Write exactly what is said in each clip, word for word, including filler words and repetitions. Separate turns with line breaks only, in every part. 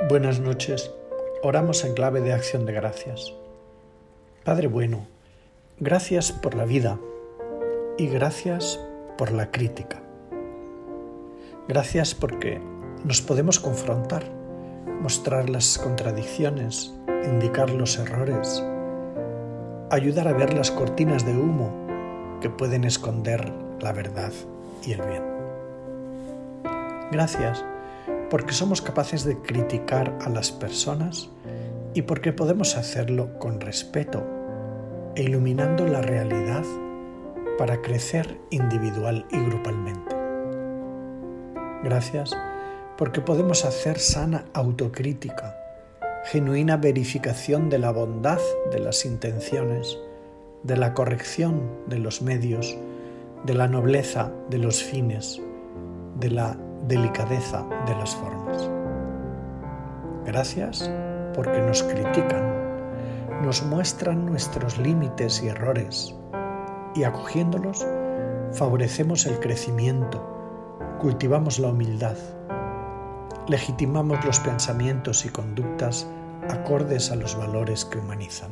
Buenas noches. Oramos en clave de acción de gracias. Padre bueno, gracias por la vida y gracias por la crítica. Gracias porque nos podemos confrontar, mostrar las contradicciones, indicar los errores, ayudar a ver las cortinas de humo que pueden esconder la verdad y el bien. Gracias porque somos capaces de criticar a las personas y porque podemos hacerlo con respeto e iluminando la realidad para crecer individual y grupalmente. Gracias porque podemos hacer sana autocrítica, genuina verificación de la bondad de las intenciones, de la corrección de los medios, de la nobleza de los fines, de la delicadeza de las formas. Gracias porque nos critican, nos muestran nuestros límites y errores y acogiéndolos favorecemos el crecimiento, cultivamos la humildad, legitimamos los pensamientos y conductas acordes a los valores que humanizan.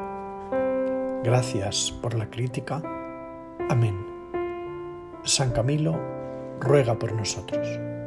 Gracias por la crítica. Amén. San Camilo ruega por nosotros.